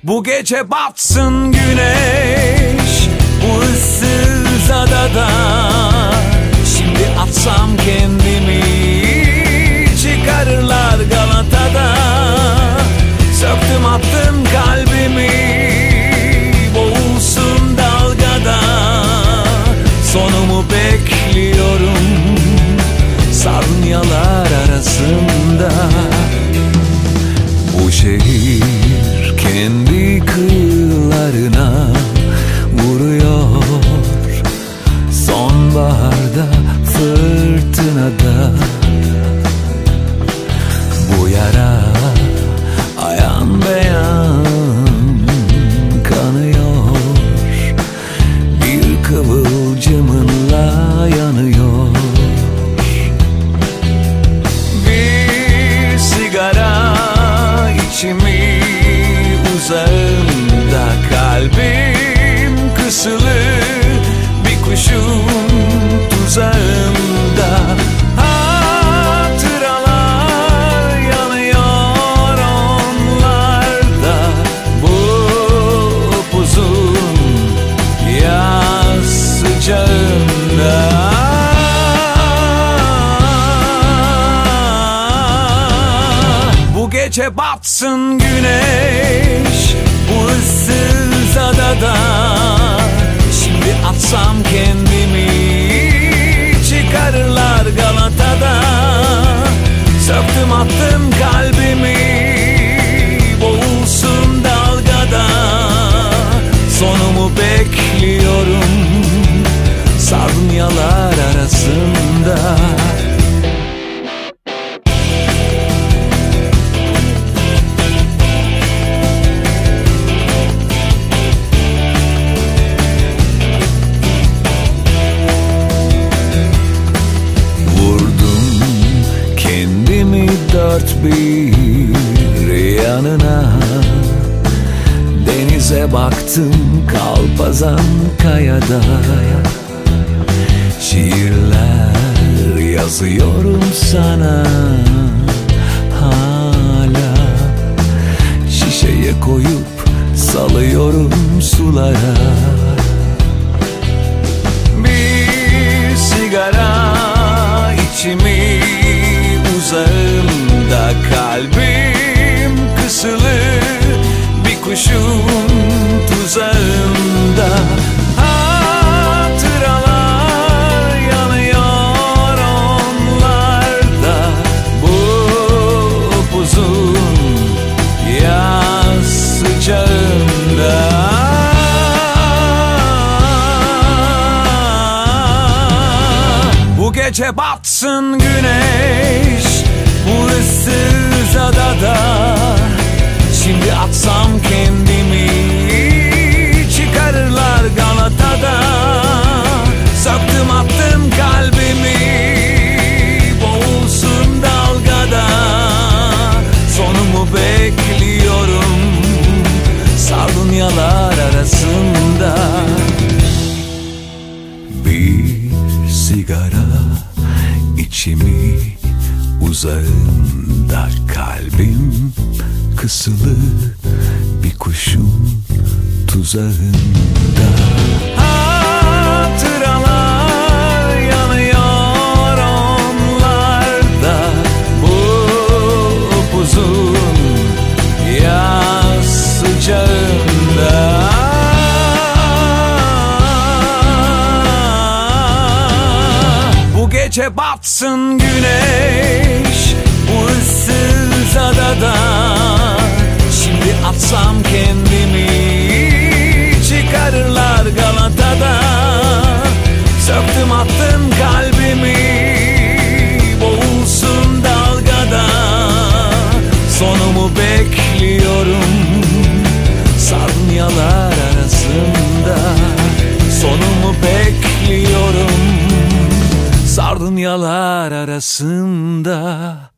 Bu gece batsın güneş bu ıssız adada. Şimdi atsam kendimi çıkarırlar Galata'da. Söktüm attım kalbimi boğulsun dalgada. Sonumu bekliyorum sarnıyalar arasında. Bu şehir kendi kıyılarına vuruyor. Sonbaharda fırtınada bu yara ayan beyan kanıyor. Bir kıvılcımınla yanıyor. Bir sigara içimi uzağımda, kalbim kısılı bir kuşun tuzağında. Hatıralar yanıyor onlarda. Bu upuzun yaz sıcağında. Bu gece batsın güneş bu ıssız adada. Şimdi atsam kendimi çıkarırlar Galata'da. Söktüm attım kalbimi boğulsun dalgada. Sonumu bekliyorum sardunyalar arasında. Dört bir yanına denize baktım kalpazan kayada. Şiirler yazıyorum sana hala. Şişeye koyup salıyorum sulara. Bir sigara içimi uzağımda, kalbim kısılı bir kuşun tuzağında. Hatıralar yanıyor onlarda. Bu upuzun yaz sıcağında. Bu gece batsın güneş bu ıssız adada. Şimdi atsam kendimi çıkarırlar Galata'da. Söktüm attım kalbimi boğulsun dalgada. Sonumu bekliyorum sardunyalar arasında. Bir sigara içimi uzağımda, kalbim kısılı bir kuşun tuzağında. Hatıralar yanıyor onlarda. Bu upuzun yaz sıcağında. Bu gece batsın güneş bu ıssız adada. Şimdi atsam kendimi çıkarırlar Galata'da. Söktüm attım kalbimi boğulsun dalgada. Sonumu bekliyorum sardunyalar arasında. Sonumu bekliyorum sardunyalar arasında.